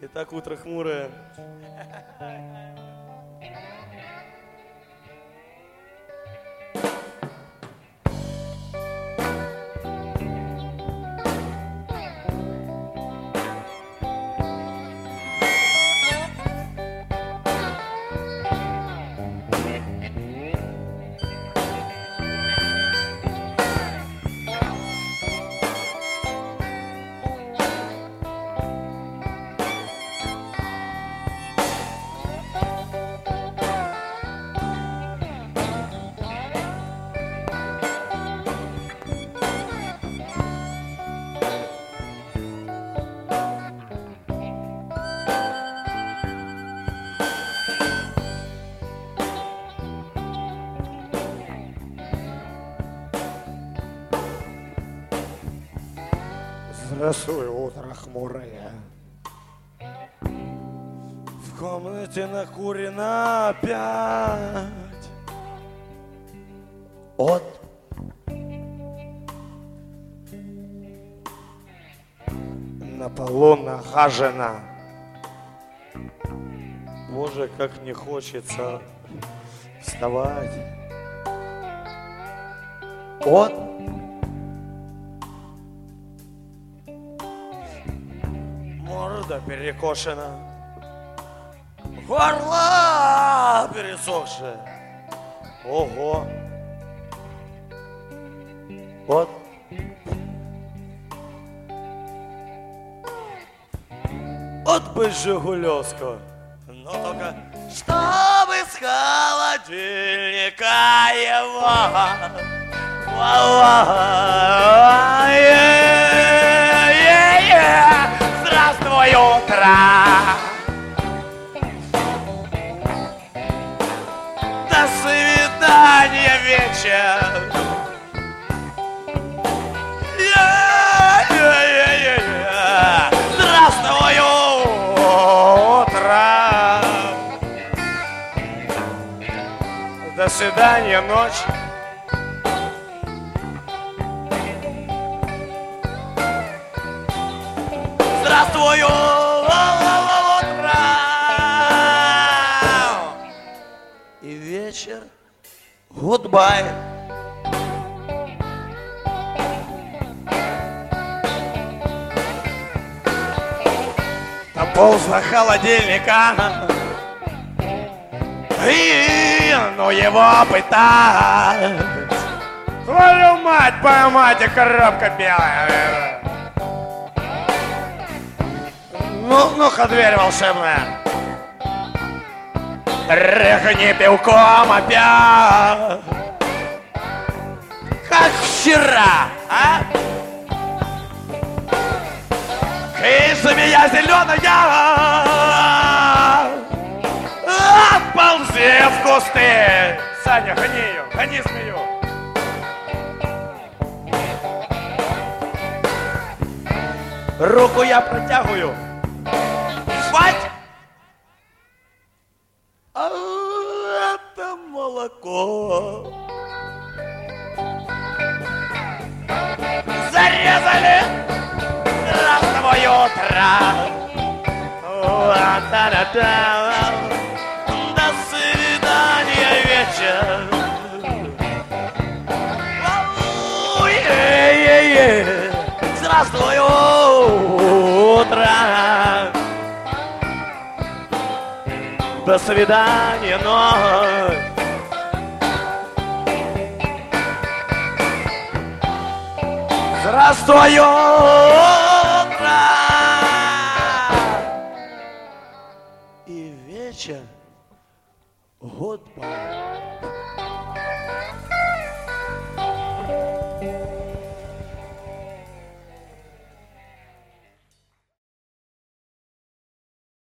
Итак, утро хмурое. Здравствуй, утро хмурое. В комнате накурено опять. От на полу нахажена. Боже, как не хочется вставать. От Морда перекошена. Горло пересохшее. Ого. от От бы Жигулевского. Но только чтобы с холодильника его. Здравствуй, утро. До свидания, вечер. Здравствуй, утро. До свидания, ночь. Здравствуй, утро. И вечер. Goodbye. Ползла холодильника, и ну его пытать. твою мать, поймать, и коробка белая. Ну-ка, дверь волшебная. Тряхни пивком опять. Как вчера, а? И змея зеленая, отползи в кусты. Саня, гони ее, гони змею. Руку я протягиваю. Хвать! А это молоко. Зарезали! Здравствуй, утро! До свидания, вечер! Здравствуй, утро! До свидания, ночь! Здравствуй, утро! И вечер. Goodbye.